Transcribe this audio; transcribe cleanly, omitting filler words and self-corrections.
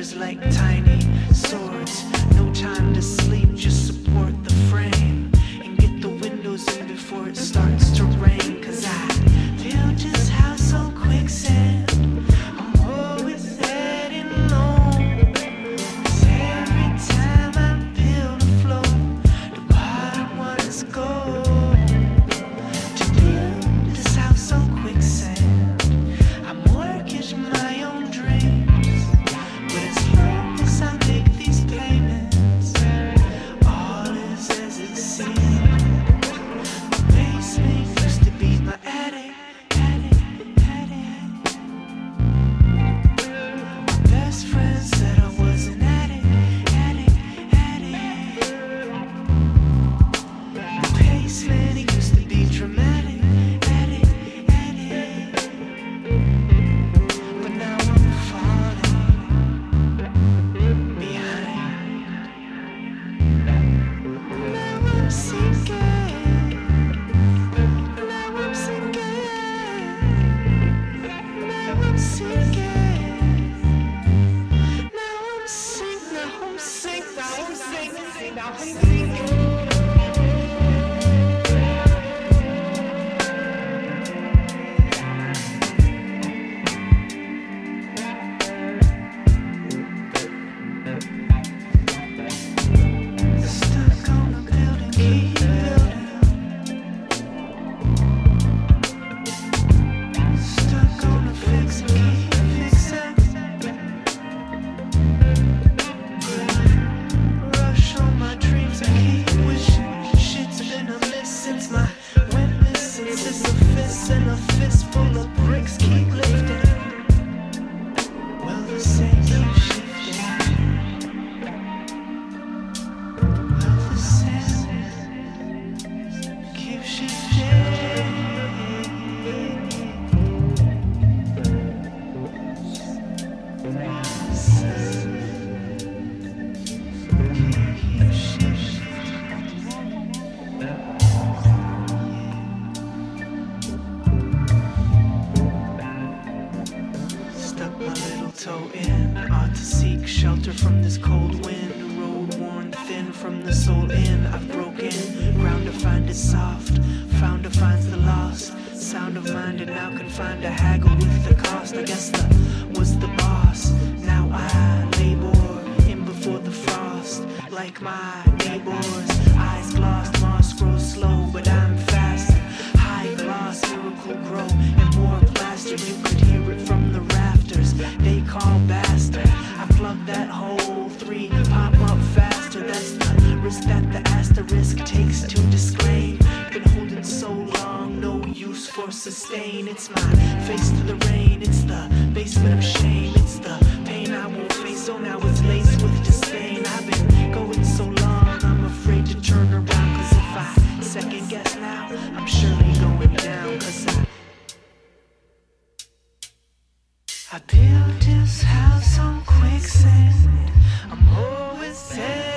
fractures like tiny swords. No time to sleep, just support the frame and get the windows in before it starts to rain. Cause I feel just how so quicksand I'm always heading home. Cause every time I build a flow, the bottom ones go. To build this house on quicksand, I'm mortgaging my own dreams. But as long as I make these payments, all is as it seems. My basement used to be my attic, attic, attic. My best friend said I was an addict, addict, addict. The basement it used to be dramatic, addict, addict. But now I'm falling behind. Now I'm sinking. Now I'm sinking. Now I'm sinking. Now I'm sinking. Now I'm sinking. Now I'm sinking. Now I'm sinking. Stuck on a building, keep building. Stuck on a fix, keep fixing. Rush on my dreams, I keep wishing. Shit's been a miss since my went missing. Since a fist and a fist full of bricks keep lifting. Will the same keep shifting? Will the same keep shifting? Keep shifting. Stuck my little toe in, ought to seek shelter from this cold wind. Road worn thin from the soul in. I've broken ground to find it soft, found to find the lost. Sound of mind and now confined to haggle with the cost. I guess the was the boss. Now I labor in before the frost. Like my neighbors, eyes glossed, moss grows slow, but I'm fast. High gloss, miracle grow, and more plaster. You could hear it from the rafters. They call bastard. I plug that hole, 3 pop up faster. That's the risk that the asterisk takes to disclaim. Been holding so long, no use for sustain. It's my face to the rain. It's the basement of shame. It's the pain I won't face. So now it's laced with disdain. I've been going so long, I'm afraid to turn around. Cause if I second guess now, I'm surely going down. Cause I built this house on quicksand. I'm always heading